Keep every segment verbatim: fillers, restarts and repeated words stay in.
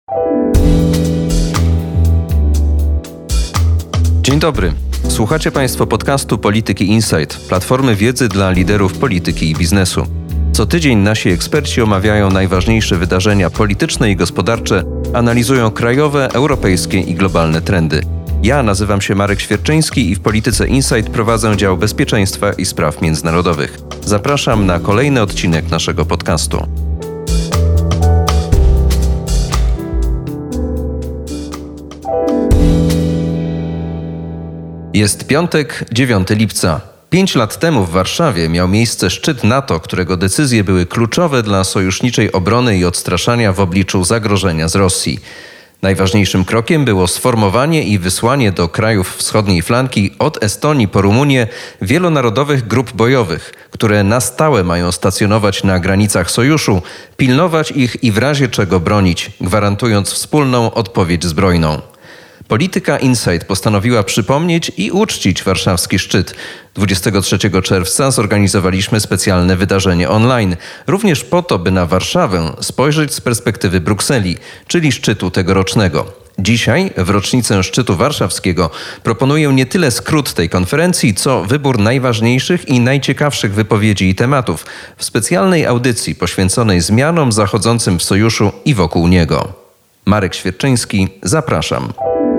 Dzień dobry. Słuchacie Państwo podcastu Polityki Insight, platformy wiedzy dla liderów polityki i biznesu. Co tydzień nasi eksperci omawiają najważniejsze wydarzenia polityczne i gospodarcze, analizują krajowe, europejskie i globalne trendy. Ja nazywam się Marek Świerczyński i w Polityce Insight prowadzę dział bezpieczeństwa i spraw międzynarodowych. Zapraszam na kolejny odcinek naszego podcastu. Jest piątek, dziewiątego lipca. Pięć lat temu w Warszawie miał miejsce szczyt NATO, którego decyzje były kluczowe dla sojuszniczej obrony i odstraszania w obliczu zagrożenia z Rosji. Najważniejszym krokiem było sformowanie i wysłanie do krajów wschodniej flanki od Estonii po Rumunię wielonarodowych grup bojowych, które na stałe mają stacjonować na granicach sojuszu, pilnować ich i w razie czego bronić, gwarantując wspólną odpowiedź zbrojną. Polityka Insight postanowiła przypomnieć i uczcić warszawski szczyt. dwudziestego trzeciego czerwca zorganizowaliśmy specjalne wydarzenie online, również po to, by na Warszawę spojrzeć z perspektywy Brukseli, czyli szczytu tegorocznego. Dzisiaj, w rocznicę szczytu warszawskiego, proponuję nie tyle skrót tej konferencji, co wybór najważniejszych i najciekawszych wypowiedzi i tematów w specjalnej audycji poświęconej zmianom zachodzącym w sojuszu i wokół niego. Marek Świerczyński, zapraszam.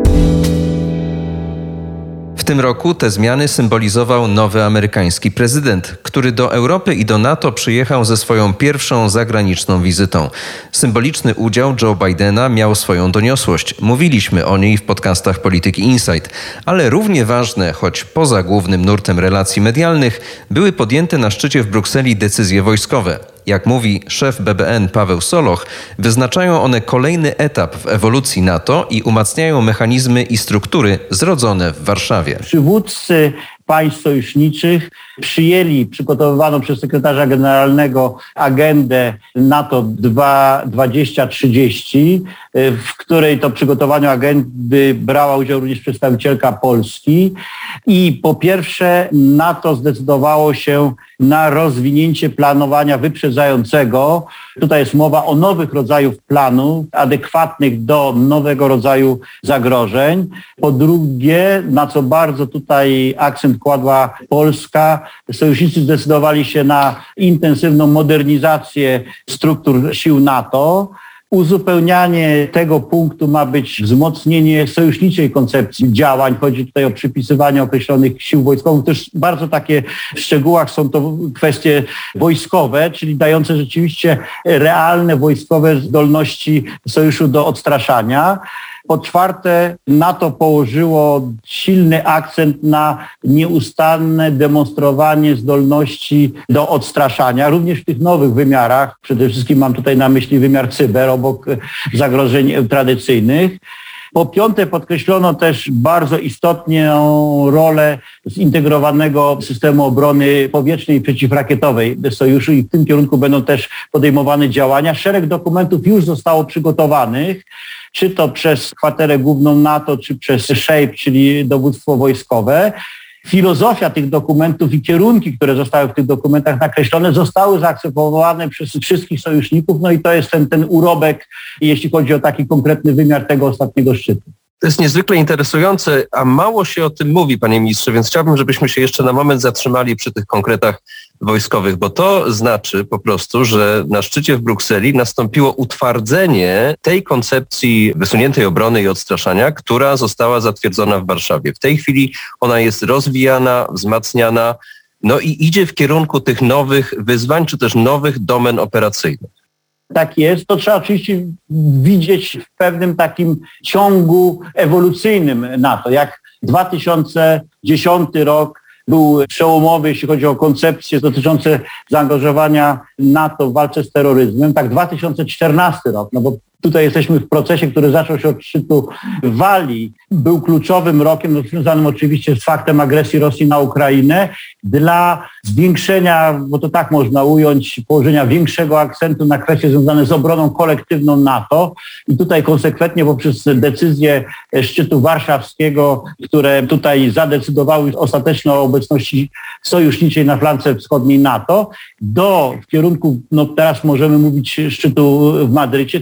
W tym roku te zmiany symbolizował nowy amerykański prezydent, który do Europy i do NATO przyjechał ze swoją pierwszą zagraniczną wizytą. Symboliczny udział Joe Bidena miał swoją doniosłość. Mówiliśmy o niej w podcastach Polityki Insight, ale równie ważne, choć poza głównym nurtem relacji medialnych, były podjęte na szczycie w Brukseli decyzje wojskowe. Jak mówi szef B B N Paweł Soloch, wyznaczają one kolejny etap w ewolucji NATO i umacniają mechanizmy i struktury zrodzone w Warszawie. Przywódcy państw sojuszniczych przyjęli przygotowywaną przez sekretarza generalnego agendę NATO dwadzieścia trzydzieści, w której to przygotowaniu agendy brała udział również przedstawicielka Polski. I po pierwsze NATO zdecydowało się na rozwinięcie planowania wyprzedzającego. Tutaj jest mowa o nowych rodzajach planów, adekwatnych do nowego rodzaju zagrożeń. Po drugie, na co bardzo tutaj akcent kładła Polska, sojusznicy zdecydowali się na intensywną modernizację struktur sił NATO. Uzupełnianie tego punktu ma być wzmocnienie sojuszniczej koncepcji działań. Chodzi tutaj o przypisywanie określonych sił wojskowych. Też bardzo takie w szczegółach są to kwestie wojskowe, czyli dające rzeczywiście realne wojskowe zdolności sojuszu do odstraszania. Po czwarte, NATO położyło silny akcent na nieustanne demonstrowanie zdolności do odstraszania, również w tych nowych wymiarach. Przede wszystkim mam tutaj na myśli wymiar cyber obok zagrożeń tradycyjnych. Po piąte, podkreślono też bardzo istotną rolę zintegrowanego systemu obrony powietrznej i przeciwrakietowej sojuszu i w tym kierunku będą też podejmowane działania. Szereg dokumentów już zostało przygotowanych, czy to przez kwaterę główną NATO, czy przez SHAPE, czyli dowództwo wojskowe. Filozofia tych dokumentów i kierunki, które zostały w tych dokumentach nakreślone, zostały zaakceptowane przez wszystkich sojuszników, no i to jest ten, ten urobek, jeśli chodzi o taki konkretny wymiar tego ostatniego szczytu. To jest niezwykle interesujące, a mało się o tym mówi, panie ministrze, więc chciałbym, żebyśmy się jeszcze na moment zatrzymali przy tych konkretach wojskowych, bo to znaczy po prostu, że na szczycie w Brukseli nastąpiło utwardzenie tej koncepcji wysuniętej obrony i odstraszania, która została zatwierdzona w Warszawie. W tej chwili ona jest rozwijana, wzmacniana, no i idzie w kierunku tych nowych wyzwań, czy też nowych domen operacyjnych. Tak jest. To trzeba oczywiście widzieć w pewnym takim ciągu ewolucyjnym NATO. Jak dwa tysiące dziesiąty rok był przełomowy, jeśli chodzi o koncepcje dotyczące zaangażowania NATO w walce z terroryzmem, tak dwa tysiące czternasty rok, no bo tutaj jesteśmy w procesie, który zaczął się od szczytu w Walii, był kluczowym rokiem, no, związanym oczywiście z faktem agresji Rosji na Ukrainę, dla zwiększenia, bo to tak można ująć, położenia większego akcentu na kwestie związane z obroną kolektywną NATO. I tutaj konsekwentnie poprzez decyzje szczytu warszawskiego, które tutaj zadecydowały ostatecznie o obecności sojuszniczej na flance wschodniej NATO, do w kierunku, no teraz możemy mówić, szczytu w Madrycie, ta tendencja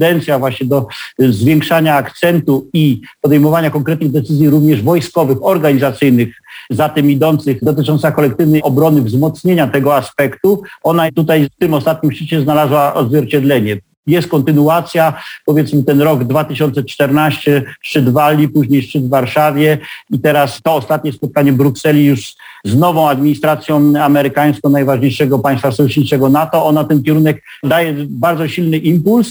tendencja właśnie do zwiększania akcentu i podejmowania konkretnych decyzji również wojskowych, organizacyjnych, za tym idących, dotycząca kolektywnej obrony, wzmocnienia tego aspektu, ona tutaj w tym ostatnim szczycie znalazła odzwierciedlenie. Jest kontynuacja, powiedzmy ten rok dwa tysiące czternasty, szczyt w Walii, później szczyt w Warszawie i teraz to ostatnie spotkanie w Brukseli już z nową administracją amerykańską, najważniejszego państwa sojuszniczego NATO. Ona ten kierunek daje bardzo silny impuls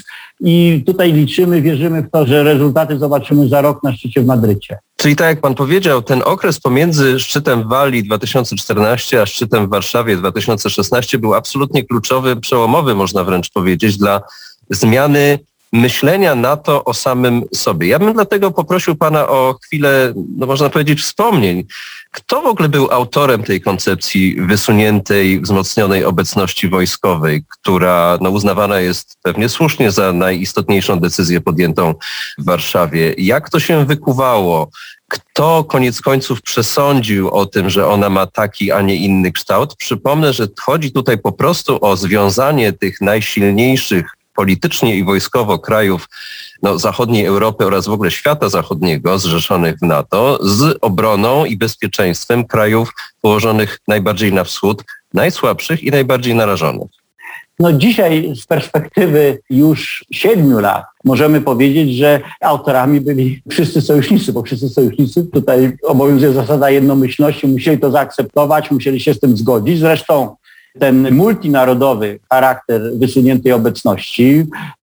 i tutaj liczymy, wierzymy w to, że rezultaty zobaczymy za rok na szczycie w Madrycie. Czyli tak jak pan powiedział, ten okres pomiędzy szczytem w Walii dwa tysiące czternasty a szczytem w Warszawie dwa tysiące szesnasty był absolutnie kluczowy, przełomowy, można wręcz powiedzieć, dla zmiany myślenia NATO o samym sobie. Ja bym dlatego poprosił pana o chwilę, no można powiedzieć, wspomnień. Kto w ogóle był autorem tej koncepcji wysuniętej, wzmocnionej obecności wojskowej, która no, uznawana jest pewnie słusznie za najistotniejszą decyzję podjętą w Warszawie? Jak to się wykuwało? Kto koniec końców przesądził o tym, że ona ma taki, a nie inny kształt? Przypomnę, że chodzi tutaj po prostu o związanie tych najsilniejszych politycznie i wojskowo krajów no, zachodniej Europy oraz w ogóle świata zachodniego zrzeszonych w NATO z obroną i bezpieczeństwem krajów położonych najbardziej na wschód, najsłabszych i najbardziej narażonych. No dzisiaj z perspektywy już siedmiu lat możemy powiedzieć, że autorami byli wszyscy sojusznicy, bo wszyscy sojusznicy, tutaj obowiązuje zasada jednomyślności, musieli to zaakceptować, musieli się z tym zgodzić. Zresztą ten multinarodowy charakter wysuniętej obecności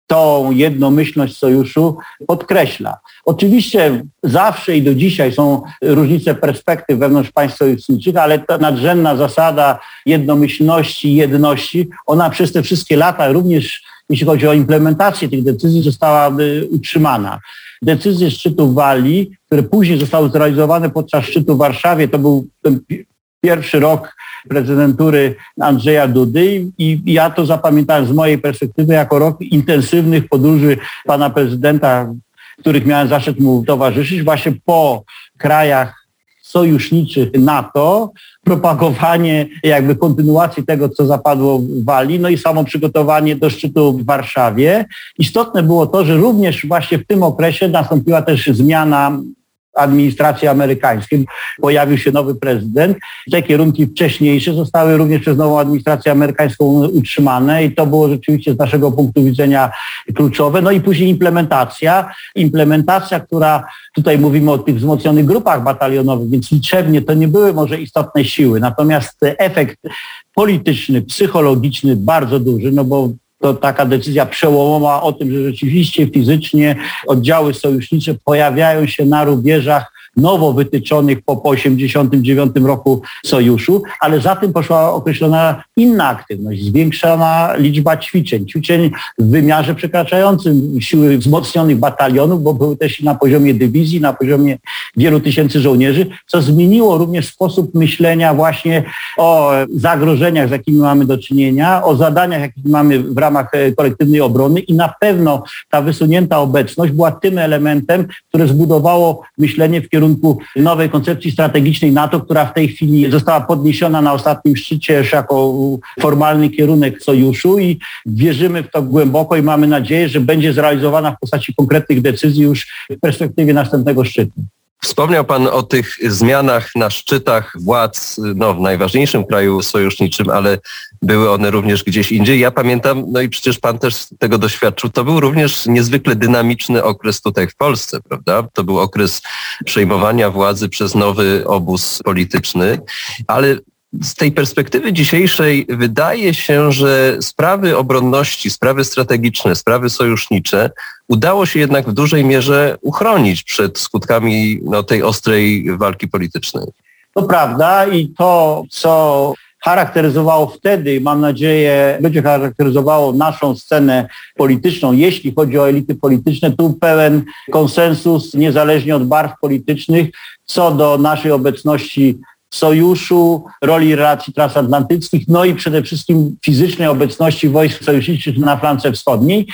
tą jednomyślność sojuszu podkreśla. Oczywiście zawsze i do dzisiaj są różnice perspektyw wewnątrz państw sojuszniczych, ale ta nadrzędna zasada jednomyślności, jedności, ona przez te wszystkie lata, również jeśli chodzi o implementację tych decyzji, została utrzymana. Decyzje szczytu w Walii, które później zostały zrealizowane podczas szczytu w Warszawie, to był ten pierwszy rok prezydentury Andrzeja Dudy i ja to zapamiętałem z mojej perspektywy jako rok intensywnych podróży pana prezydenta, których miałem zaszczyt mu towarzyszyć właśnie po krajach sojuszniczych NATO, propagowanie jakby kontynuacji tego, co zapadło w Walii, no i samo przygotowanie do szczytu w Warszawie. Istotne było to, że również właśnie w tym okresie nastąpiła też zmiana administracji amerykańskiej. Pojawił się nowy prezydent. Te kierunki wcześniejsze zostały również przez nową administrację amerykańską utrzymane i to było rzeczywiście z naszego punktu widzenia kluczowe. No i później implementacja. Implementacja, która tutaj mówimy o tych wzmocnionych grupach batalionowych, więc liczebnie to nie były może istotne siły. Natomiast efekt polityczny, psychologiczny bardzo duży, no bo to taka decyzja przełomowa o tym, że rzeczywiście fizycznie oddziały sojusznicze pojawiają się na rubieżach nowo wytyczonych po osiemdziesiątym dziewiątym roku sojuszu, ale za tym poszła określona inna aktywność, zwiększona liczba ćwiczeń, ćwiczeń w wymiarze przekraczającym siły wzmocnionych batalionów, bo były też na poziomie dywizji, na poziomie wielu tysięcy żołnierzy, co zmieniło również sposób myślenia właśnie o zagrożeniach, z jakimi mamy do czynienia, o zadaniach, jakie mamy w ramach kolektywnej obrony i na pewno ta wysunięta obecność była tym elementem, które zbudowało myślenie w kierunku nowej koncepcji strategicznej NATO, która w tej chwili została podniesiona na ostatnim szczycie już jako formalny kierunek sojuszu i wierzymy w to głęboko i mamy nadzieję, że będzie zrealizowana w postaci konkretnych decyzji już w perspektywie następnego szczytu. Wspomniał pan o tych zmianach na szczytach władz no, w najważniejszym kraju sojuszniczym, ale były one również gdzieś indziej. Ja pamiętam, no i przecież pan też tego doświadczył, to był również niezwykle dynamiczny okres tutaj w Polsce, prawda? To był okres przejmowania władzy przez nowy obóz polityczny, ale z tej perspektywy dzisiejszej wydaje się, że sprawy obronności, sprawy strategiczne, sprawy sojusznicze udało się jednak w dużej mierze uchronić przed skutkami no, tej ostrej walki politycznej. To prawda i to, co charakteryzowało wtedy, mam nadzieję, będzie charakteryzowało naszą scenę polityczną, jeśli chodzi o elity polityczne, tu pełen konsensus, niezależnie od barw politycznych, co do naszej obecności sojuszu, roli relacji transatlantyckich, no i przede wszystkim fizycznej obecności wojsk sojuszniczych na flance wschodniej.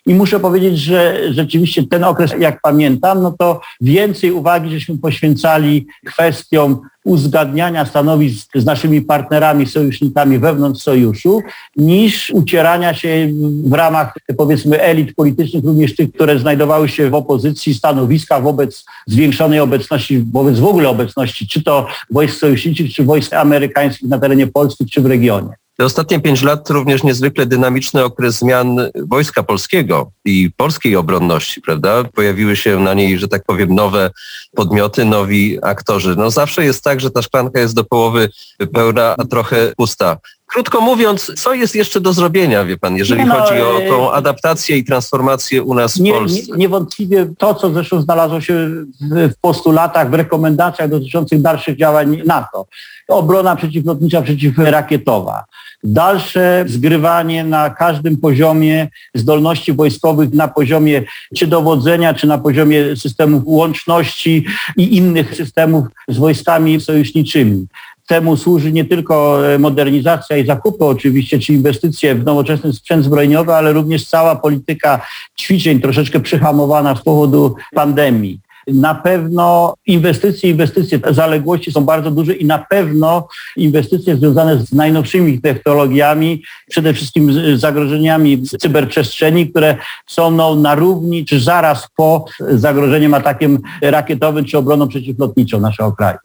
I muszę powiedzieć, że rzeczywiście ten okres, jak pamiętam, no to więcej uwagi żeśmy poświęcali kwestiom uzgadniania stanowisk z naszymi partnerami, sojusznikami wewnątrz sojuszu, niż ucierania się w ramach, powiedzmy, elit politycznych, również tych, które znajdowały się w opozycji, stanowiska wobec zwiększonej obecności, wobec w ogóle obecności, czy to wojsk sojuszniczych, czy wojsk amerykańskich na terenie Polski, czy w regionie. Te ostatnie pięć lat to również niezwykle dynamiczny okres zmian Wojska Polskiego i polskiej obronności, prawda? Pojawiły się na niej, że tak powiem, nowe podmioty, nowi aktorzy. No zawsze jest tak, że ta szklanka jest do połowy pełna, a trochę pusta. Krótko mówiąc, co jest jeszcze do zrobienia, wie pan, jeżeli no, chodzi o tą adaptację i transformację u nas w nie, Polsce? Nie, niewątpliwie to, co zresztą znalazło się w postulatach, w rekomendacjach dotyczących dalszych działań NATO. Obrona przeciwlotnicza, przeciwrakietowa. Dalsze zgrywanie na każdym poziomie zdolności wojskowych, na poziomie czy dowodzenia, czy na poziomie systemów łączności i innych systemów z wojskami sojuszniczymi. Temu służy nie tylko modernizacja i zakupy oczywiście, czy inwestycje w nowoczesny sprzęt zbrojeniowy, ale również cała polityka ćwiczeń troszeczkę przyhamowana z powodu pandemii. Na pewno inwestycje, inwestycje, zaległości są bardzo duże i na pewno inwestycje związane z najnowszymi technologiami, przede wszystkim z zagrożeniami z cyberprzestrzeni, które są no, na równi czy zaraz po zagrożeniem atakiem rakietowym czy obroną przeciwlotniczą naszego kraju.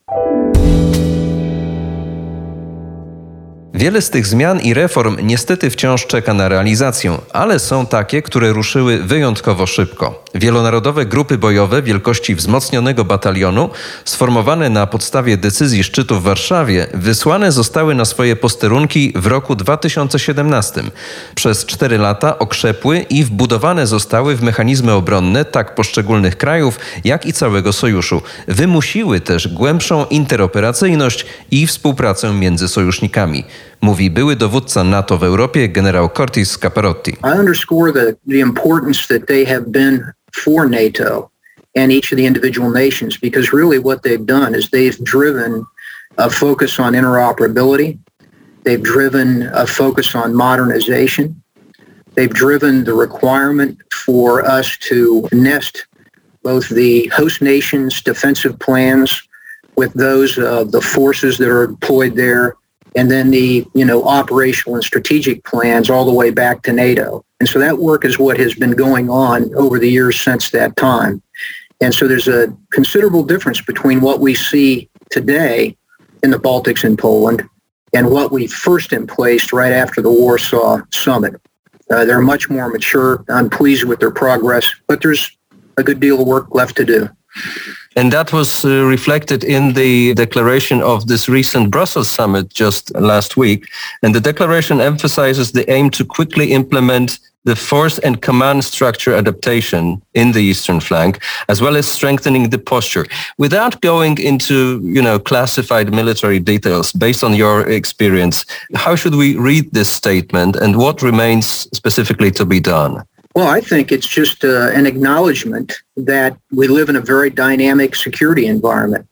Wiele z tych zmian i reform niestety wciąż czeka na realizację, ale są takie, które ruszyły wyjątkowo szybko. Wielonarodowe grupy bojowe wielkości wzmocnionego batalionu, sformowane na podstawie decyzji szczytu w Warszawie, wysłane zostały na swoje posterunki w roku dwa tysiące siedemnastym. Przez cztery lata okrzepły i wbudowane zostały w mechanizmy obronne tak poszczególnych krajów, jak i całego sojuszu. Wymusiły też głębszą interoperacyjność i współpracę między sojusznikami. Mówi były dowódca NATO w Europie, generał Curtis Caparotti. I underscore the, the importance that they have been for NATO and each of the individual nations, because really what they've done is they've driven a focus on interoperability. They've driven a focus on modernization. They've driven the requirement for us to nest both the host nations' defensive plans with those of the forces that are deployed there, and then the, you know, operational and strategic plans all the way back to NATO. And so that work is what has been going on over the years since that time. And so there's a considerable difference between what we see today in the Baltics and Poland and what we first emplaced right after the Warsaw Summit. Uh, they're much more mature. I'm pleased with their progress, but there's a good deal of work left to do. And that was uh, reflected in the declaration of this recent Brussels summit just last week. And the declaration emphasizes the aim to quickly implement the force and command structure adaptation in the eastern flank, as well as strengthening the posture. Without going into, you know, classified military details, based on your experience, how should we read this statement and what remains specifically to be done? Well, I think it's just uh, an acknowledgement that we live in a very dynamic security environment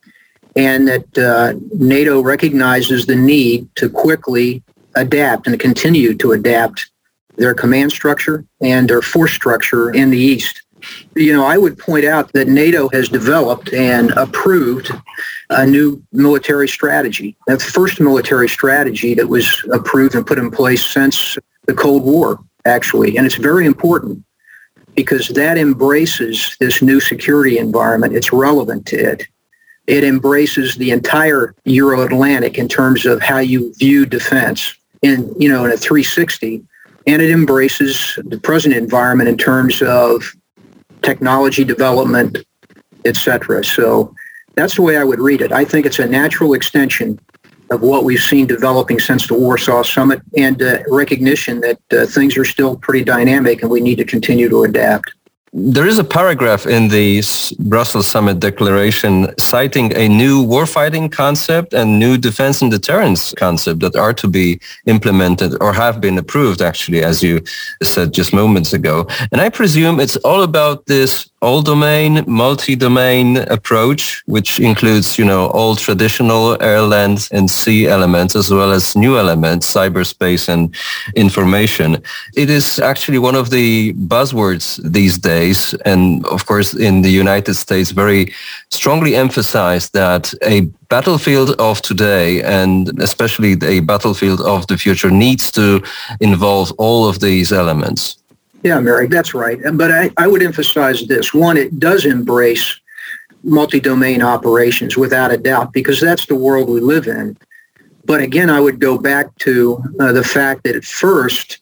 and that uh, NATO recognizes the need to quickly adapt and continue to adapt their command structure and their force structure in the East. You know, I would point out that NATO has developed and approved a new military strategy, the first military strategy that was approved and put in place since the Cold War, actually. And it's very important because that embraces this new security environment. It's relevant to it. It embraces the entire Euro-Atlantic in terms of how you view defense in, you know, in a three sixty. And it embraces the present environment in terms of technology development, et cetera. So that's the way I would read it. I think it's a natural extension of what we've seen developing since the Warsaw Summit and uh, recognition that uh, things are still pretty dynamic and we need to continue to adapt. There is a paragraph in the Brussels Summit declaration citing a new warfighting concept and new defense and deterrence concept that are to be implemented or have been approved, actually, as you said just moments ago. And I presume it's all about this all-domain, multi-domain approach, which includes, you know, all traditional air, land, and sea elements, as well as new elements, cyberspace and information. It is actually one of the buzzwords these days. And of course, in the United States, very strongly emphasized that a battlefield of today, and especially a battlefield of the future, needs to involve all of these elements. Yeah, Mary, that's right. But I, I would emphasize this. One, it does embrace multi-domain operations without a doubt, because that's the world we live in. But again, I would go back to uh, the fact that it first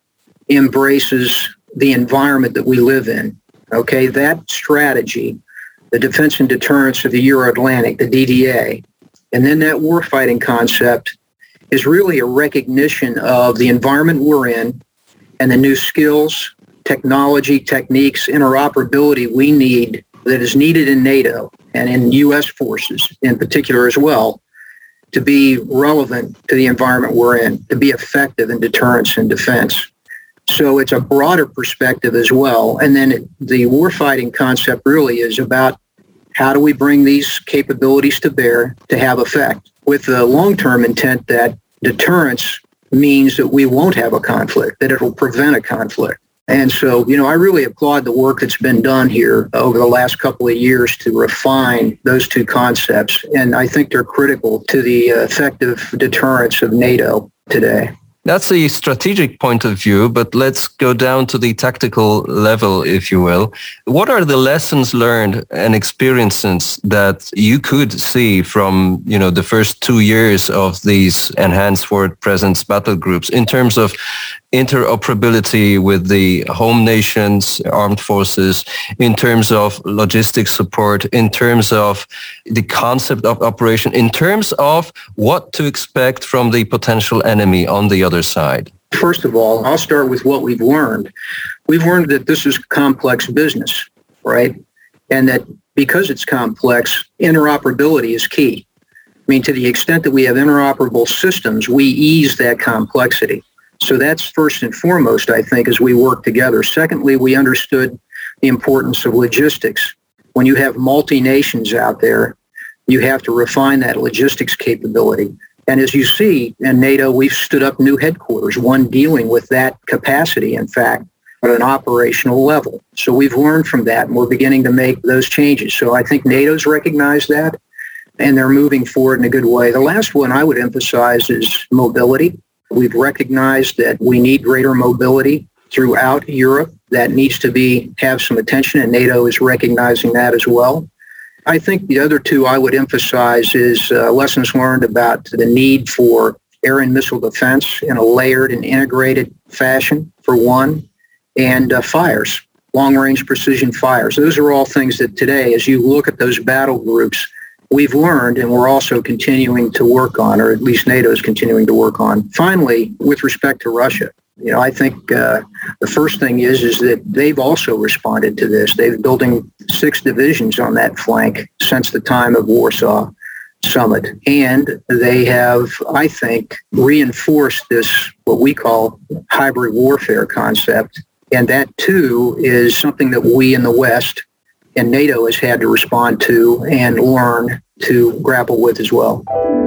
embraces the environment that we live in. Okay, that strategy, the defense and deterrence of the Euro-Atlantic, the D D A, and then that warfighting concept is really a recognition of the environment we're in and the new skills, technology, techniques, interoperability we need that is needed in NATO and in U S forces in particular as well to be relevant to the environment we're in, to be effective in deterrence and defense. So it's a broader perspective as well. And then it, the warfighting concept really is about how do we bring these capabilities to bear to have effect, with the long-term intent that deterrence means that we won't have a conflict, that it will prevent a conflict. And so, you know, I really applaud the work that's been done here over the last couple of years to refine those two concepts. And I think they're critical to the effective deterrence of NATO today. That's a strategic point of view, but let's go down to the tactical level, if you will. What are the lessons learned and experiences that you could see from, you know, the first two years of these enhanced forward presence battle groups in terms of interoperability with the home nations, armed forces, in terms of logistics support, in terms of the concept of operation, in terms of what to expect from the potential enemy on the other side? First of all, I'll start with what we've learned. We've learned that this is complex business, right? And that because it's complex, interoperability is key. I mean, to the extent that we have interoperable systems, we ease that complexity. So that's first and foremost, I think, as we work together. Secondly, we understood the importance of logistics. When you have multi-nations out there, you have to refine that logistics capability. And as you see in NATO, we've stood up new headquarters, one dealing with that capacity, in fact, at an operational level. So we've learned from that, and we're beginning to make those changes. So I think NATO's recognized that, and they're moving forward in a good way. The last one I would emphasize is mobility. We've recognized that we need greater mobility throughout Europe. That needs to be have some attention, and NATO is recognizing that as well. I think the other two I would emphasize is uh, lessons learned about the need for air and missile defense in a layered and integrated fashion, for one, and uh, fires, long-range precision fires. Those are all things that today, as you look at those battle groups, we've learned and we're also continuing to work on, or at least NATO is continuing to work on. Finally, with respect to Russia, you know, I think uh, the first thing is is that they've also responded to this. They've been building six divisions on that flank since the time of Warsaw Summit. And they have, I think, reinforced this, what we call hybrid warfare concept. And that, too, is something that we in the West and NATO has had to respond to and learn to grapple with as well.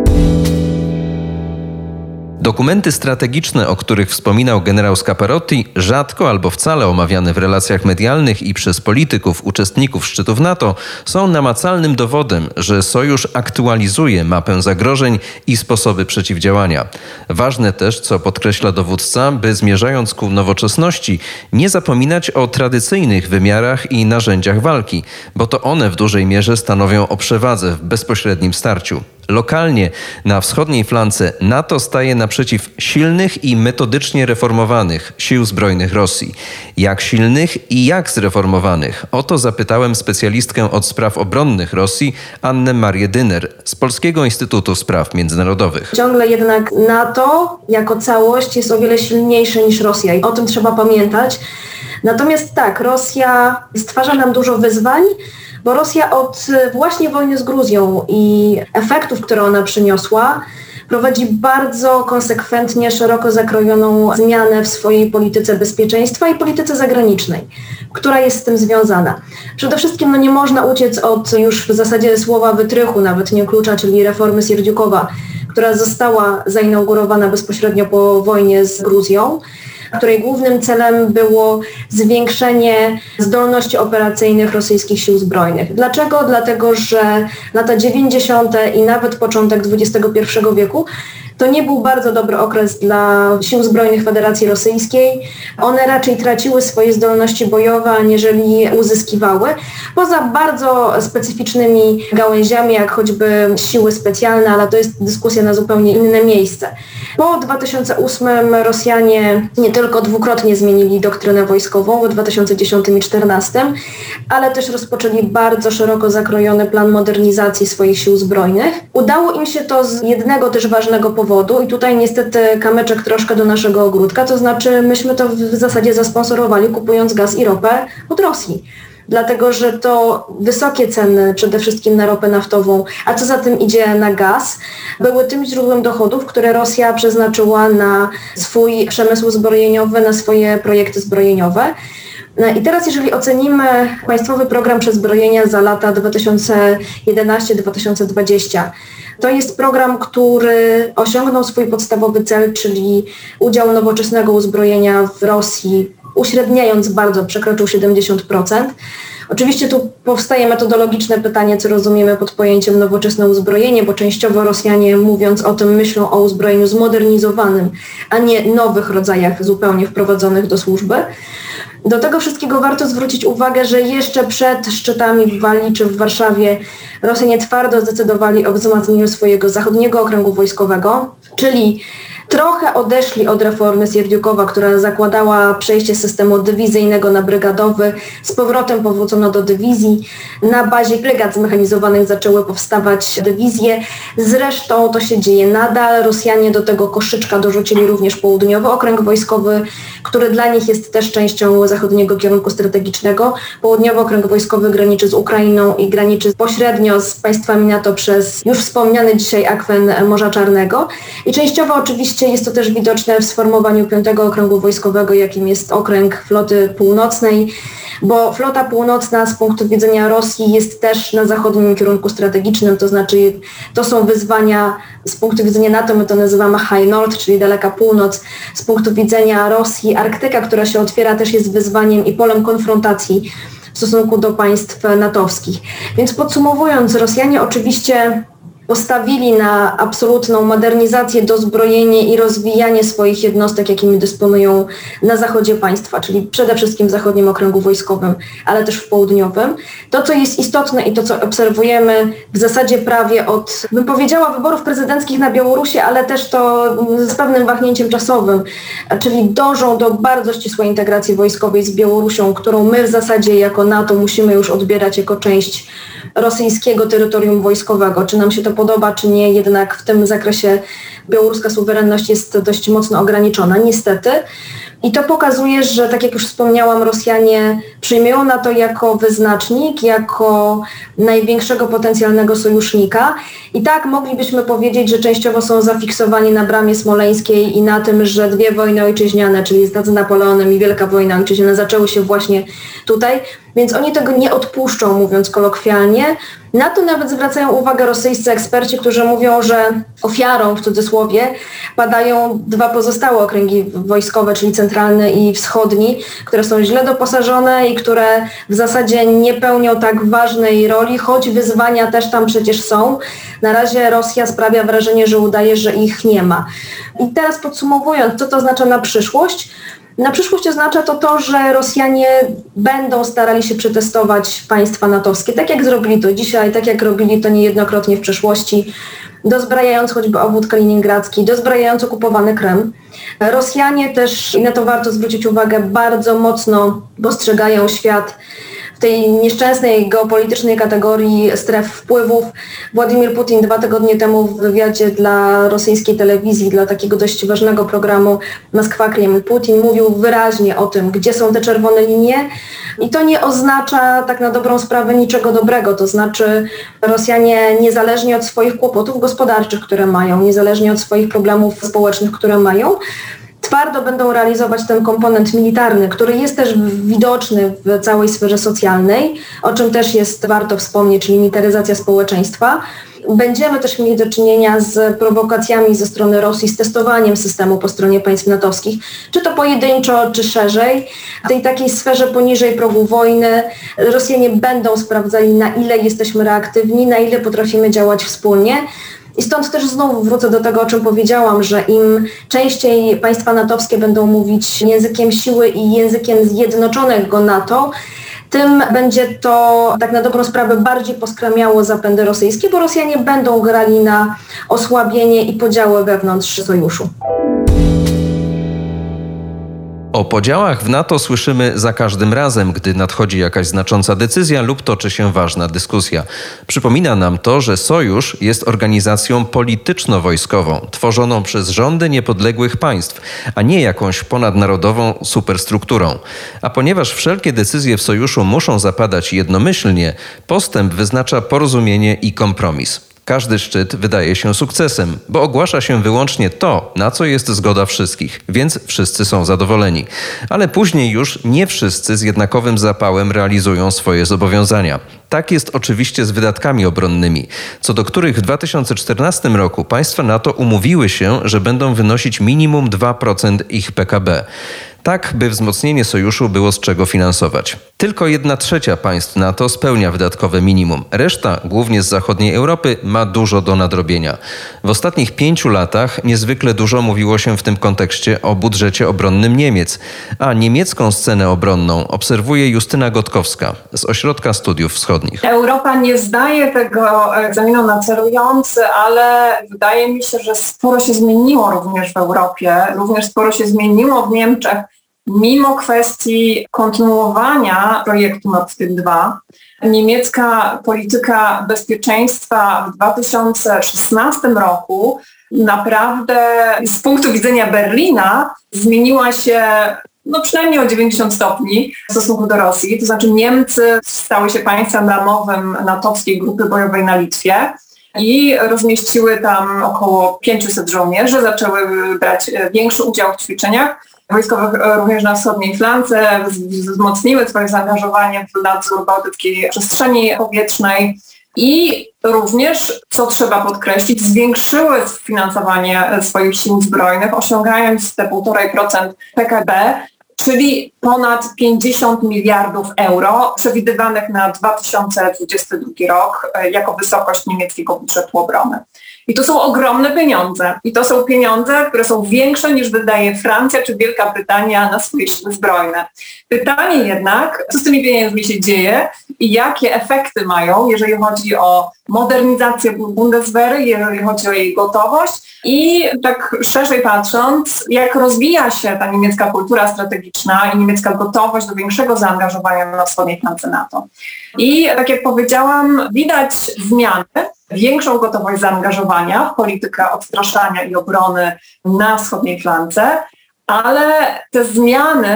Dokumenty strategiczne, o których wspominał generał Scaparotti, rzadko albo wcale omawiane w relacjach medialnych i przez polityków, uczestników szczytów NATO, są namacalnym dowodem, że Sojusz aktualizuje mapę zagrożeń i sposoby przeciwdziałania. Ważne też, co podkreśla dowódca, by zmierzając ku nowoczesności, nie zapominać o tradycyjnych wymiarach i narzędziach walki, bo to one w dużej mierze stanowią o przewadze w bezpośrednim starciu. Lokalnie na wschodniej flance NATO staje naprzeciw silnych i metodycznie reformowanych sił zbrojnych Rosji. Jak silnych i jak zreformowanych? O to zapytałem specjalistkę od spraw obronnych Rosji, Annę Marię Dyner z Polskiego Instytutu Spraw Międzynarodowych. Ciągle jednak NATO jako całość jest o wiele silniejsze niż Rosja i o tym trzeba pamiętać. Natomiast tak, Rosja stwarza nam dużo wyzwań, bo Rosja od właśnie wojny z Gruzją i efektów, które ona przyniosła, prowadzi bardzo konsekwentnie, szeroko zakrojoną zmianę w swojej polityce bezpieczeństwa i polityce zagranicznej, która jest z tym związana. Przede wszystkim no nie można uciec od już w zasadzie słowa wytrychu, nawet nie klucza, czyli reformy Sierdziukowa, która została zainaugurowana bezpośrednio po wojnie z Gruzją, której głównym celem było zwiększenie zdolności operacyjnych rosyjskich sił zbrojnych. Dlaczego? Dlatego, że lata dziewięćdziesiąte i nawet początek dwudziestego pierwszego wieku to nie był bardzo dobry okres dla sił zbrojnych Federacji Rosyjskiej. One raczej traciły swoje zdolności bojowe, aniżeli uzyskiwały. Poza bardzo specyficznymi gałęziami, jak choćby siły specjalne, ale to jest dyskusja na zupełnie inne miejsce. Po dwa tysiące ósmym Rosjanie nie tylko dwukrotnie zmienili doktrynę wojskową w dwa tysiące dziesiątym i dwa tysiące czternastym, ale też rozpoczęli bardzo szeroko zakrojony plan modernizacji swoich sił zbrojnych. Udało im się to z jednego też ważnego powodu i tutaj niestety kamyczek troszkę do naszego ogródka, to znaczy myśmy to w zasadzie zasponsorowali, kupując gaz i ropę od Rosji. Dlatego, że to wysokie ceny przede wszystkim na ropę naftową, a co za tym idzie na gaz, były tym źródłem dochodów, które Rosja przeznaczyła na swój przemysł zbrojeniowy, na swoje projekty zbrojeniowe. I teraz jeżeli ocenimy państwowy program przezbrojenia za lata dwa tysiące jedenasty do dwa tysiące dwudziestego, to jest program, który osiągnął swój podstawowy cel, czyli udział nowoczesnego uzbrojenia w Rosji, uśredniając bardzo, przekroczył siedemdziesiąt procent. Oczywiście tu powstaje metodologiczne pytanie, co rozumiemy pod pojęciem nowoczesne uzbrojenie, bo częściowo Rosjanie, mówiąc o tym, myślą o uzbrojeniu zmodernizowanym, a nie nowych rodzajach zupełnie wprowadzonych do służby. Do tego wszystkiego warto zwrócić uwagę, że jeszcze przed szczytami w Walii czy w Warszawie Rosjanie twardo zdecydowali o wzmocnieniu swojego zachodniego okręgu wojskowego, czyli trochę odeszli od reformy Sierdziukowa, która zakładała przejście z systemu dywizyjnego na brygadowy. Z powrotem powrócono do dywizji. Na bazie brygad zmechanizowanych zaczęły powstawać dywizje. Zresztą to się dzieje nadal. Rosjanie do tego koszyczka dorzucili również południowy okręg wojskowy, który dla nich jest też częścią zachodniego kierunku strategicznego. Południowy okręg wojskowy graniczy z Ukrainą i graniczy pośrednio z państwami NATO przez już wspomniany dzisiaj akwen Morza Czarnego. I częściowo oczywiście jest to też widoczne w sformowaniu piątego okręgu wojskowego, jakim jest okręg floty północnej, bo flota północna z punktu widzenia Rosji jest też na zachodnim kierunku strategicznym, to znaczy to są wyzwania z punktu widzenia NATO, my to nazywamy High North, czyli daleka północ. Z punktu widzenia Rosji Arktyka, która się otwiera, też jest wyzwaniem i polem konfrontacji w stosunku do państw natowskich. Więc podsumowując, Rosjanie oczywiście postawili na absolutną modernizację, dozbrojenie i rozwijanie swoich jednostek, jakimi dysponują na zachodzie państwa, czyli przede wszystkim w zachodnim okręgu wojskowym, ale też w południowym. To, co jest istotne i to, co obserwujemy w zasadzie prawie od, bym powiedziała, wyborów prezydenckich na Białorusi, ale też to z pewnym wahnięciem czasowym, czyli dążą do bardzo ścisłej integracji wojskowej z Białorusią, którą my w zasadzie jako NATO musimy już odbierać jako część rosyjskiego terytorium wojskowego. Czy nam się to podoba, czy nie, jednak w tym zakresie białoruska suwerenność jest dość mocno ograniczona, niestety. I to pokazuje, że tak jak już wspomniałam, Rosjanie przyjmują NATO jako wyznacznik, jako największego potencjalnego sojusznika. I tak moglibyśmy powiedzieć, że częściowo są zafiksowani na bramie smoleńskiej i na tym, że dwie wojny ojczyźniane, czyli zdrada z Napoleonem i Wielka Wojna Ojczyźniana, zaczęły się właśnie tutaj. Więc oni tego nie odpuszczą, mówiąc kolokwialnie. Na to nawet zwracają uwagę rosyjscy eksperci, którzy mówią, że ofiarą, w cudzysłowie, padają dwa pozostałe okręgi wojskowe, czyli centralny i wschodni, które są źle doposażone i które w zasadzie nie pełnią tak ważnej roli, choć wyzwania też tam przecież są. Na razie Rosja sprawia wrażenie, że udaje, że ich nie ma. I teraz podsumowując, co to oznacza na przyszłość? Na przyszłość oznacza to to, że Rosjanie będą starali się przetestować państwa natowskie, tak jak zrobili to dzisiaj, tak jak robili to niejednokrotnie w przeszłości, dozbrajając choćby obwód kaliningradzki, dozbrajając okupowany Krym. Rosjanie też, i na to warto zwrócić uwagę, bardzo mocno postrzegają świat w tej nieszczęsnej geopolitycznej kategorii stref wpływów. Władimir Putin dwa tygodnie temu w wywiadzie dla rosyjskiej telewizji, dla takiego dość ważnego programu Moskwa, Kreml, Putin mówił wyraźnie o tym, gdzie są te czerwone linie i to nie oznacza tak na dobrą sprawę niczego dobrego, to znaczy Rosjanie niezależnie od swoich kłopotów gospodarczych, które mają, niezależnie od swoich problemów społecznych, które mają, twardo będą realizować ten komponent militarny, który jest też widoczny w całej sferze socjalnej, o czym też jest warto wspomnieć, czyli militaryzacja społeczeństwa. Będziemy też mieli do czynienia z prowokacjami ze strony Rosji, z testowaniem systemu po stronie państw natowskich, czy to pojedynczo, czy szerzej. W tej takiej sferze poniżej progu wojny Rosjanie będą sprawdzali, na ile jesteśmy reaktywni, na ile potrafimy działać wspólnie. I stąd też znowu wrócę do tego, o czym powiedziałam, że im częściej państwa natowskie będą mówić językiem siły i językiem zjednoczonego NATO, tym będzie to tak na dobrą sprawę bardziej poskramiało zapędy rosyjskie, bo Rosjanie będą grali na osłabienie i podziały wewnątrz sojuszu. O podziałach w NATO słyszymy za każdym razem, gdy nadchodzi jakaś znacząca decyzja lub toczy się ważna dyskusja. Przypomina nam to, że Sojusz jest organizacją polityczno-wojskową, tworzoną przez rządy niepodległych państw, a nie jakąś ponadnarodową superstrukturą. A ponieważ wszelkie decyzje w Sojuszu muszą zapadać jednomyślnie, postęp wyznacza porozumienie i kompromis. Każdy szczyt wydaje się sukcesem, bo ogłasza się wyłącznie to, na co jest zgoda wszystkich, więc wszyscy są zadowoleni. Ale później już nie wszyscy z jednakowym zapałem realizują swoje zobowiązania. Tak jest oczywiście z wydatkami obronnymi, co do których w dwa tysiące czternastym roku państwa NATO umówiły się, że będą wynosić minimum dwa procent ich P K B. Tak, by wzmocnienie sojuszu było z czego finansować. Tylko jedna trzecia państw NATO spełnia wydatkowe minimum. Reszta, głównie z zachodniej Europy, ma dużo do nadrobienia. W ostatnich pięciu latach niezwykle dużo mówiło się w tym kontekście o budżecie obronnym Niemiec, a niemiecką scenę obronną obserwuje Justyna Gotkowska z Ośrodka Studiów Wschodnich. Europa nie zdaje tego egzaminu na celujący, ale wydaje mi się, że sporo się zmieniło również w Europie, również sporo się zmieniło w Niemczech, mimo kwestii kontynuowania projektu Nord Stream dwa. Niemiecka polityka bezpieczeństwa w dwa tysiące szesnastym roku naprawdę z punktu widzenia Berlina zmieniła się no przynajmniej o dziewięćdziesiąt stopni w stosunku do Rosji. To znaczy Niemcy stały się państwem ramowym natowskiej grupy bojowej na Litwie i rozmieściły tam około pięciuset żołnierzy, zaczęły brać większy udział w ćwiczeniach wojskowych również na wschodniej flance, wzmocniły swoje zaangażowanie w nadzór bałtyckiej przestrzeni powietrznej i również, co trzeba podkreślić, zwiększyły finansowanie swoich sił zbrojnych, osiągając te półtora procent P K B, czyli ponad pięćdziesiąt miliardów euro przewidywanych na dwa tysiące dwudziesty drugi rok jako wysokość niemieckiego budżetu obrony. I to są ogromne pieniądze. I to są pieniądze, które są większe niż wydaje Francja czy Wielka Brytania na swoje siły zbrojne. Pytanie jednak, co z tymi pieniędzmi się dzieje i jakie efekty mają, jeżeli chodzi o modernizację Bundeswehry, jeżeli chodzi o jej gotowość i tak szerzej patrząc, jak rozwija się ta niemiecka kultura strategiczna i niemiecka gotowość do większego zaangażowania na wschodniej flance NATO. I tak jak powiedziałam, widać zmiany, większą gotowość zaangażowania w politykę odstraszania i obrony na wschodniej flance, ale te zmiany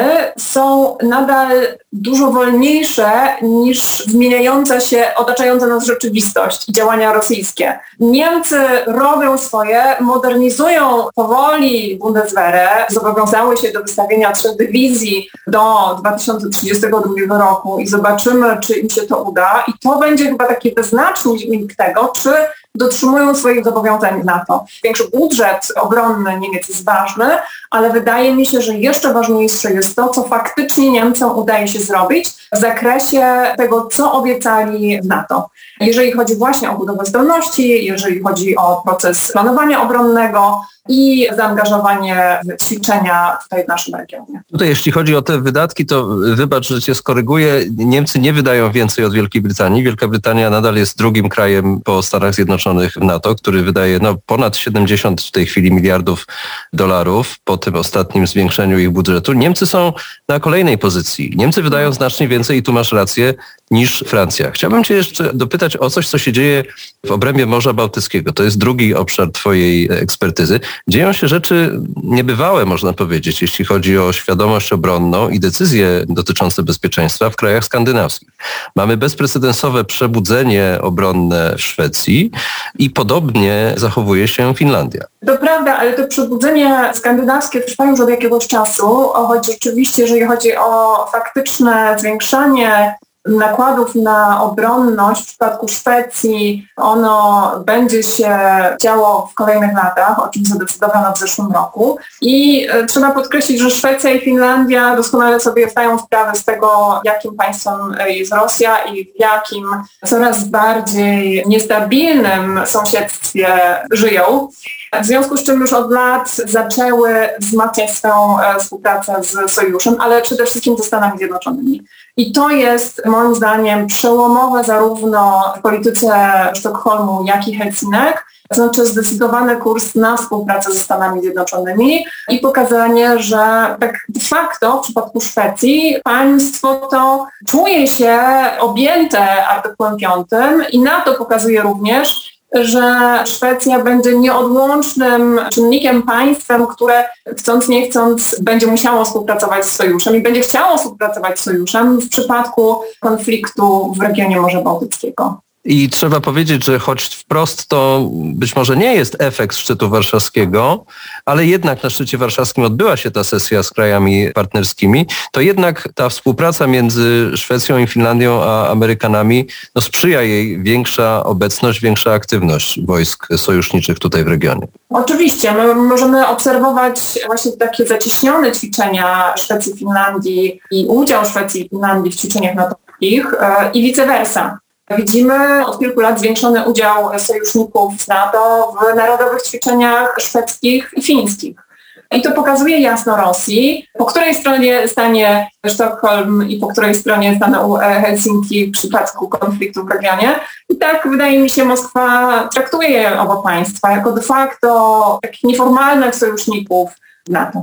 są nadal dużo wolniejsze niż zmieniająca się, otaczająca nas rzeczywistość i działania rosyjskie. Niemcy robią swoje, modernizują powoli Bundeswehrę, zobowiązały się do wystawienia trzech dywizji do dwa tysiące trzydziestego drugiego roku i zobaczymy, czy im się to uda. I to będzie chyba taki wyznacznik tego, czy dotrzymują swoich zobowiązań w NATO. Większy budżet obronny Niemiec jest ważny, ale wydaje mi się, że jeszcze ważniejsze jest to, co faktycznie Niemcom udaje się zrobić w zakresie tego, co obiecali w NATO. Jeżeli chodzi właśnie o budowę zdolności, jeżeli chodzi o proces planowania obronnego i zaangażowanie w ćwiczenia tutaj w naszym regionie. Tutaj jeśli chodzi o te wydatki, to wybacz, że cię skoryguję. Niemcy nie wydają więcej od Wielkiej Brytanii. Wielka Brytania nadal jest drugim krajem po Stanach Zjednoczonych Zjednoczonych w NATO, który wydaje no, ponad siedemdziesiąt w tej chwili miliardów dolarów po tym ostatnim zwiększeniu ich budżetu. Niemcy są na kolejnej pozycji. Niemcy wydają znacznie więcej i tu masz rację niż Francja. Chciałbym cię jeszcze dopytać o coś, co się dzieje w obrębie Morza Bałtyckiego. To jest drugi obszar twojej ekspertyzy. Dzieją się rzeczy niebywałe, można powiedzieć, jeśli chodzi o świadomość obronną i decyzje dotyczące bezpieczeństwa w krajach skandynawskich. Mamy bezprecedensowe przebudzenie obronne w Szwecji i podobnie zachowuje się Finlandia. To prawda, ale to przebudzenie skandynawskie trwa już od jakiegoś czasu, choć rzeczywiście, jeżeli chodzi o faktyczne zwiększanie nakładów na obronność w przypadku Szwecji, ono będzie się działo w kolejnych latach, o czym zadecydowano w zeszłym roku. I trzeba podkreślić, że Szwecja i Finlandia doskonale sobie zdają sprawę z tego, jakim państwem jest Rosja i w jakim coraz bardziej niestabilnym sąsiedztwie żyją. W związku z czym już od lat zaczęły wzmacniać swoją współpracę z sojuszem, ale przede wszystkim ze Stanami Zjednoczonymi. I to jest moim zdaniem przełomowe zarówno w polityce Sztokholmu, jak i Helsinek, to znaczy zdecydowany kurs na współpracę ze Stanami Zjednoczonymi i pokazanie, że tak de facto w przypadku Szwecji państwo to czuje się objęte artykułem piątym i NATO pokazuje również, że Szwecja będzie nieodłącznym czynnikiem, państwem, które chcąc nie chcąc będzie musiało współpracować z sojuszem i będzie chciało współpracować z sojuszem w przypadku konfliktu w regionie Morza Bałtyckiego. I trzeba powiedzieć, że choć wprost to być może nie jest efekt szczytu warszawskiego, ale jednak na szczycie warszawskim odbyła się ta sesja z krajami partnerskimi, to jednak ta współpraca między Szwecją i Finlandią a Amerykanami no, sprzyja jej większa obecność, większa aktywność wojsk sojuszniczych tutaj w regionie. Oczywiście, my możemy obserwować właśnie takie zacieśnione ćwiczenia Szwecji i Finlandii i udział Szwecji i Finlandii w ćwiczeniach natowskich i vice versa. Widzimy od kilku lat zwiększony udział sojuszników z NATO w narodowych ćwiczeniach szwedzkich i fińskich. I to pokazuje jasno Rosji, po której stronie stanie Sztokholm i po której stronie staną Helsinki w przypadku konfliktu w regionie. I tak, wydaje mi się, Moskwa traktuje oba państwa jako de facto takich nieformalnych sojuszników NATO.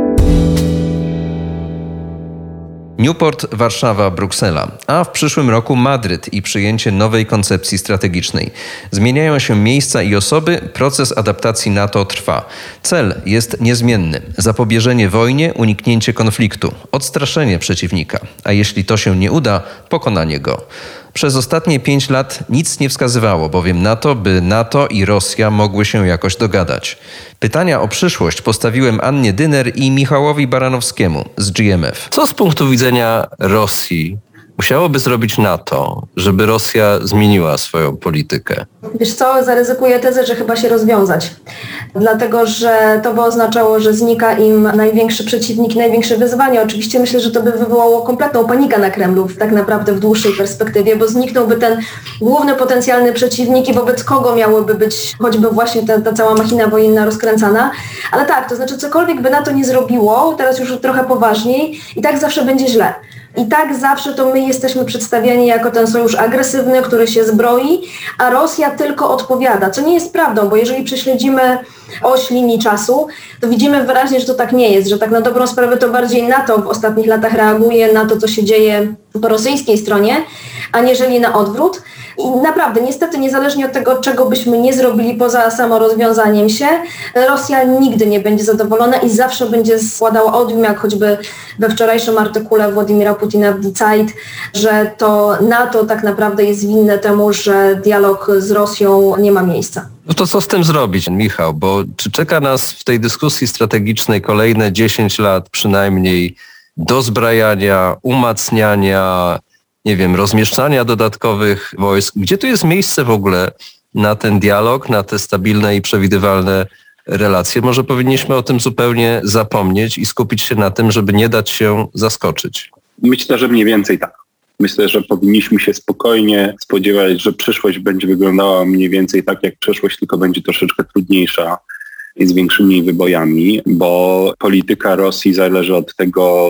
Newport, Warszawa, Bruksela, a w przyszłym roku Madryt i przyjęcie nowej koncepcji strategicznej. Zmieniają się miejsca i osoby, proces adaptacji NATO trwa. Cel jest niezmienny. Zapobieżenie wojnie, uniknięcie konfliktu, odstraszenie przeciwnika, a jeśli to się nie uda, pokonanie go. Przez ostatnie pięć lat nic nie wskazywało bowiem na to, by NATO i Rosja mogły się jakoś dogadać. Pytania o przyszłość postawiłem Annie Dynner i Michałowi Baranowskiemu z G M F. Co z punktu widzenia Rosji musiałoby zrobić NATO, żeby Rosja zmieniła swoją politykę? Wiesz co, zaryzykuję tezę, że chyba się rozwiązać. Dlatego, że to by oznaczało, że znika im największy przeciwnik, największe wyzwanie. Oczywiście myślę, że to by wywołało kompletną panikę na Kremlu tak naprawdę w dłuższej perspektywie, bo zniknąłby ten główny potencjalny przeciwnik i wobec kogo miałoby być choćby właśnie ta, ta cała machina wojenna rozkręcana. Ale tak, to znaczy cokolwiek by NATO nie zrobiło, teraz już trochę poważniej, i tak zawsze będzie źle. I tak zawsze to my jesteśmy przedstawiani jako ten sojusz agresywny, który się zbroi, a Rosja tylko odpowiada, co nie jest prawdą, bo jeżeli prześledzimy oś linii czasu, to widzimy wyraźnie, że to tak nie jest, że tak na dobrą sprawę to bardziej NATO w ostatnich latach reaguje na to, co się dzieje po rosyjskiej stronie, aniżeli na odwrót. I naprawdę, niestety, niezależnie od tego, czego byśmy nie zrobili poza samorozwiązaniem się, Rosja nigdy nie będzie zadowolona i zawsze będzie składała odwim, jak choćby we wczorajszym artykule Władimira Putina w Die Zeit, że to NATO tak naprawdę jest winne temu, że dialog z Rosją nie ma miejsca. No to co z tym zrobić, Michał? Bo czy czeka nas w tej dyskusji strategicznej kolejne dziesięć lat przynajmniej dozbrajania, umacniania, nie wiem, rozmieszczania dodatkowych wojsk? Gdzie tu jest miejsce w ogóle na ten dialog, na te stabilne i przewidywalne relacje? Może powinniśmy o tym zupełnie zapomnieć i skupić się na tym, żeby nie dać się zaskoczyć? Myślę, że mniej więcej tak. Myślę, że powinniśmy się spokojnie spodziewać, że przyszłość będzie wyglądała mniej więcej tak jak przeszłość, tylko będzie troszeczkę trudniejsza i z większymi wybojami, bo polityka Rosji zależy od tego,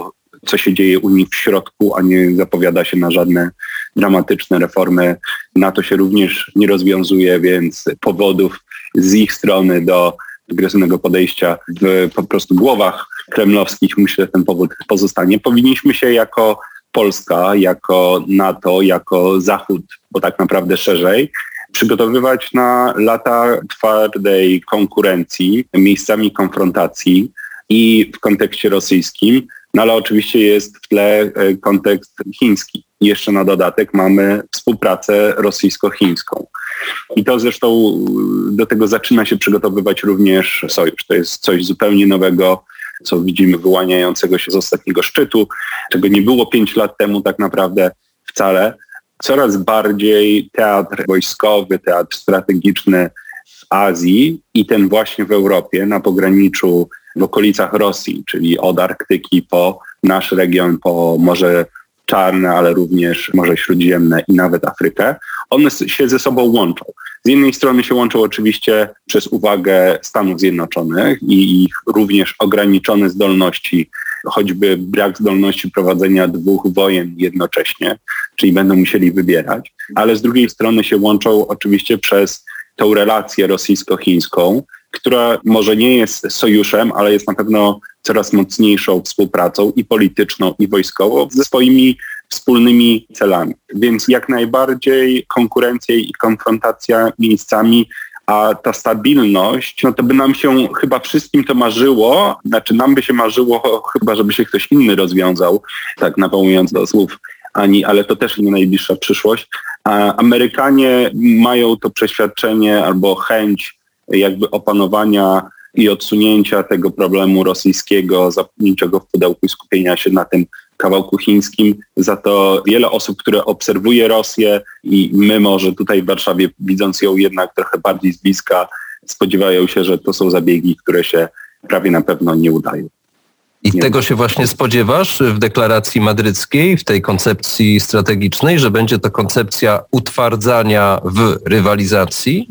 co się dzieje u nich w środku, a nie zapowiada się na żadne dramatyczne reformy. NATO się również nie rozwiązuje, więc powodów z ich strony do agresywnego podejścia w po prostu głowach kremlowskich, myślę, ten powód pozostanie. Powinniśmy się jako Polska, jako NATO, jako Zachód, bo tak naprawdę szerzej, przygotowywać na lata twardej konkurencji, miejscami konfrontacji i w kontekście rosyjskim, no ale oczywiście jest w tle kontekst chiński. Jeszcze na dodatek mamy współpracę rosyjsko-chińską. I to zresztą do tego zaczyna się przygotowywać również sojusz. To jest coś zupełnie nowego, co widzimy wyłaniającego się z ostatniego szczytu, czego nie było pięć lat temu tak naprawdę wcale. Coraz bardziej teatr wojskowy, teatr strategiczny w Azji i ten właśnie w Europie, na pograniczu, w okolicach Rosji, czyli od Arktyki po nasz region, po Morze Czarne, ale również Morze Śródziemne i nawet Afrykę, one się ze sobą łączą. Z jednej strony się łączą oczywiście przez uwagę Stanów Zjednoczonych i ich również ograniczone zdolności, choćby brak zdolności prowadzenia dwóch wojen jednocześnie, czyli będą musieli wybierać, ale z drugiej strony się łączą oczywiście przez tą relację rosyjsko-chińską, która może nie jest sojuszem, ale jest na pewno coraz mocniejszą współpracą i polityczną, i wojskową ze swoimi wspólnymi celami. Więc jak najbardziej konkurencja i konfrontacja miejscami, a ta stabilność, no to by nam się chyba wszystkim to marzyło, znaczy nam by się marzyło chyba, żeby się ktoś inny rozwiązał, tak nawołując do słów Ani, ale to też nie najbliższa przyszłość. A Amerykanie mają to przeświadczenie albo chęć jakby opanowania i odsunięcia tego problemu rosyjskiego, zamknięcia go w pudełku i skupienia się na tym kawałku chińskim. Za to wiele osób, które obserwuje Rosję i my może tutaj w Warszawie, widząc ją jednak trochę bardziej z bliska, spodziewają się, że to są zabiegi, które się prawie na pewno nie udają. I nie tego się właśnie spodziewasz w deklaracji madryckiej, w tej koncepcji strategicznej, że będzie to koncepcja utwardzania w rywalizacji?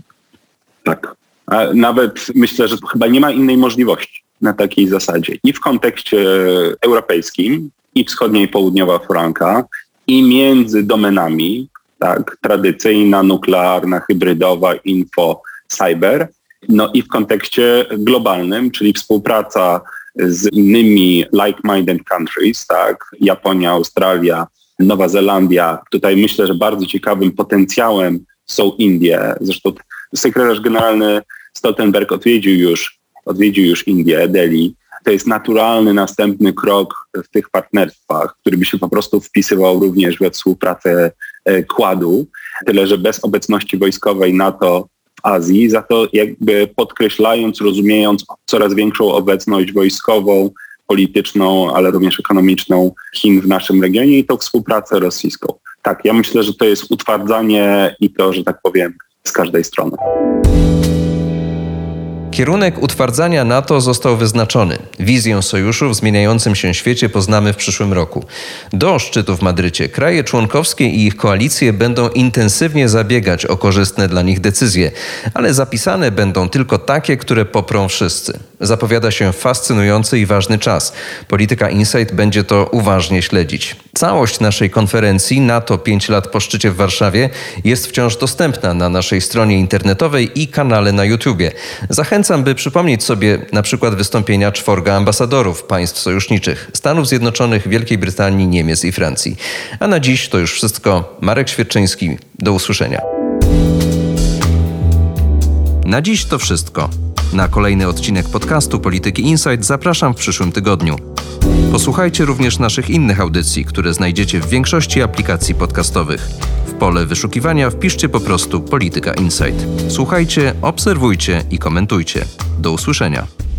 Tak. A nawet myślę, że chyba nie ma innej możliwości na takiej zasadzie. I w kontekście europejskim, i wschodnia i południowa flanka, i między domenami, tak, tradycyjna, nuklearna, hybrydowa, info, cyber, no i w kontekście globalnym, czyli współpraca z innymi like-minded countries, tak, Japonia, Australia, Nowa Zelandia. Tutaj myślę, że bardzo ciekawym potencjałem są Indie. Zresztą sekretarz generalny Stoltenberg odwiedził już, odwiedził już Indię, Delhi. To jest naturalny następny krok w tych partnerstwach, który by się po prostu wpisywał również we współpracę Quadu. Tyle, że bez obecności wojskowej NATO w Azji, za to jakby podkreślając, rozumiejąc coraz większą obecność wojskową, polityczną, ale również ekonomiczną Chin w naszym regionie i tą współpracę rosyjską. Tak, ja myślę, że to jest utwardzanie i to, że tak powiem, z każdej strony. Kierunek utwardzania NATO został wyznaczony. Wizję sojuszu w zmieniającym się świecie poznamy w przyszłym roku. Do szczytu w Madrycie kraje członkowskie i ich koalicje będą intensywnie zabiegać o korzystne dla nich decyzje, ale zapisane będą tylko takie, które poprą wszyscy. Zapowiada się fascynujący i ważny czas. Polityka Insight będzie to uważnie śledzić. Całość naszej konferencji NATO pięć lat po szczycie w Warszawie jest wciąż dostępna na naszej stronie internetowej i kanale na YouTubie. Zachęcam, by przypomnieć sobie na przykład wystąpienia czworga ambasadorów państw sojuszniczych Stanów Zjednoczonych, Wielkiej Brytanii, Niemiec i Francji. A na dziś to już wszystko. Marek Świerczyński. Do usłyszenia. Na dziś to wszystko. Na kolejny odcinek podcastu Polityki Insight zapraszam w przyszłym tygodniu. Posłuchajcie również naszych innych audycji, które znajdziecie w większości aplikacji podcastowych. W pole wyszukiwania wpiszcie po prostu Polityka Insight. Słuchajcie, obserwujcie i komentujcie. Do usłyszenia.